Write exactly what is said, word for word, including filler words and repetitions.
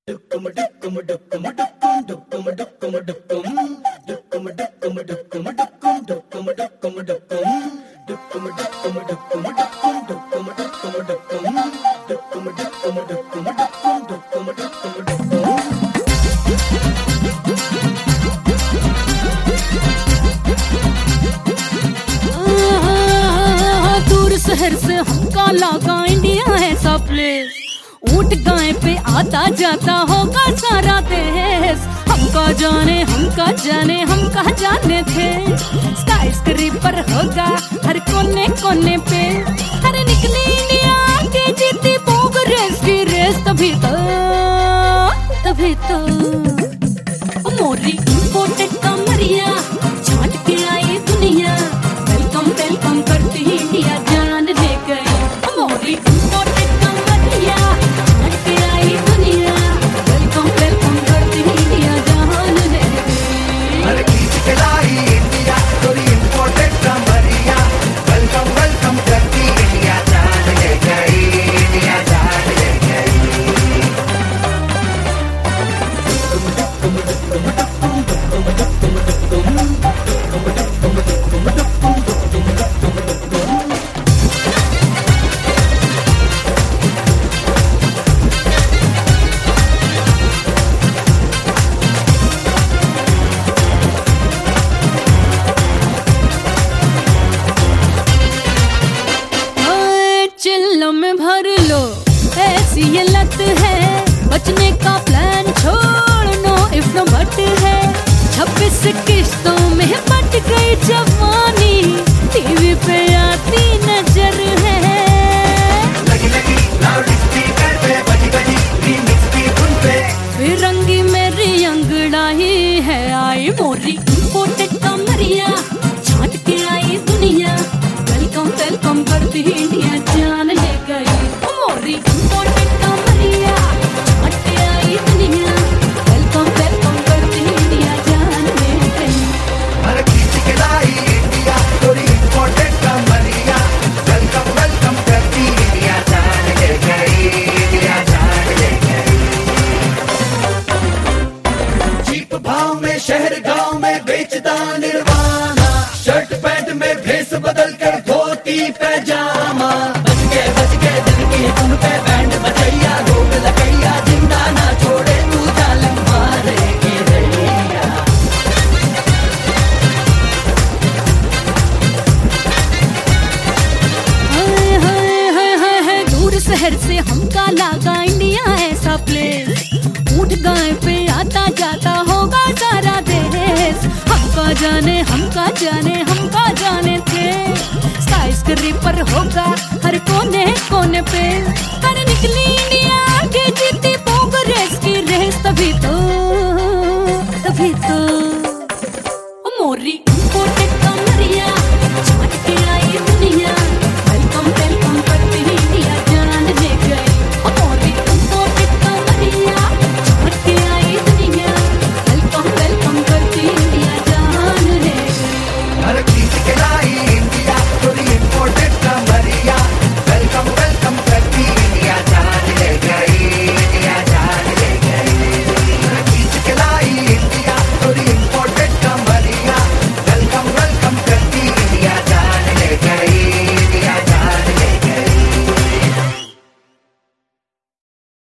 शहर से हमका लागा इंडिया है सब प्लेस। ऊंट गाय पे आता जाता होगा सारा देश। हमका जाने हमका जाने हम कहाँ जाने थे। स्काई स्क्रीपर होगा हर कोने कोने पे। अरे निकली इंडिया के जीती पोग रेस की रेस। तभी तो तभी तो मोरी इंपोर्टेड कमरिया छाट के आई दुनिया। वेलकम वेलकम करती इंडिया जान ले गई। मोरी इंपोर्टेड कमरिया छाट के आई दुनिया। वेलकम वेलकम करती इंडिया जान ले गई। अरे खींच के लाई इंडिया थोड़ी इंपोर्टेड कमरिया। वेलकम वेलकम करती इंडिया जान ले गई। इंडिया जान ले गई। चिल्लों में भर लो ऐसी ये लत है। बचने का प्लान छोड़ नो इफ नो बट है। छब्बीस किश्तों में बट गई जवानी। टीवी पे आती नजर है। लगी लगी लाउड स्पीकर पे बजी बजी रीमिक्स की धुन पे। फिरंगी मेरी अंगड़ाई है आई। मोरी इंपोर्टेड कमरिया छाट के आई दुनिया। वेलकम वेलकम करती इंडिया जान ले गई। मोरी इंपोर्टेड कमरिया छाट के आई दुनिया। वेलकम वेलकम करती इंडिया जान ले गई। अरे खींच के लाई इंडिया थोड़ी इंपोर्टेड कमरिया। वेलकम वेलकम करती इंडिया जान ले गई। इंडिया जान ले गई। चीप भाव में शहर गांव में बेचता निर्वाणा। शर्ट पैंट में भेस बदल कर धोती पैजामा। बच गए बच गए दिल की धुन पे बैंड बजैया। रोक लगैया जिंदा ना छोड़े तू जालिम मारे के रैया। हाय हाय हाय हाय हाय दूर शहर से हमका लागा इंडिया ऐसा प्लेस। ऊंट गाय पे आता जाता होगा सारा देश। हमका जाने हमका जाने हमका जाने थे। स्काई स्क्रीपर होगा हर कोने कोने पे। अरे निकली इंडिया के जीती पोग रेस की रेस। तभी तो तभी तो